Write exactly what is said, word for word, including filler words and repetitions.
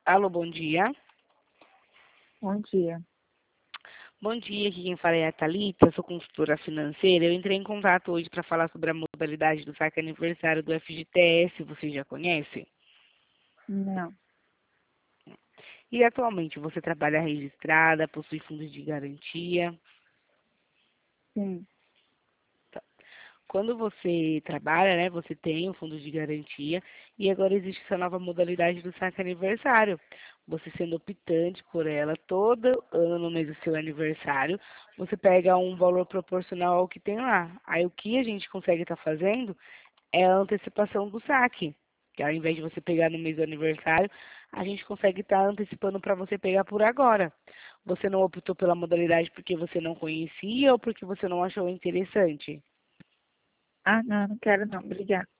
Alô, bom dia. Bom dia. Bom dia, aqui quem fala é a Thalita, sou consultora financeira. Eu entrei em contato hoje para falar sobre a modalidade do saque aniversário do F G T S, você já conhece? Não, E atualmente você trabalha registrada, possui fundos de garantia? sim. Quando você trabalha, né, você tem o fundo de garantia e agora existe essa nova modalidade do saque aniversário. Você sendo optante por ela todo ano no mês do seu aniversário, você pega um valor proporcional ao que tem lá. Aí o que a gente consegue estar fazendo é a antecipação do saque. Que ao invés de você pegar no mês do aniversário, a gente consegue estar antecipando para você pegar por agora. Você não optou pela modalidade porque você não conhecia ou porque você não achou interessante? Ah, não, não quero não. Obrigada.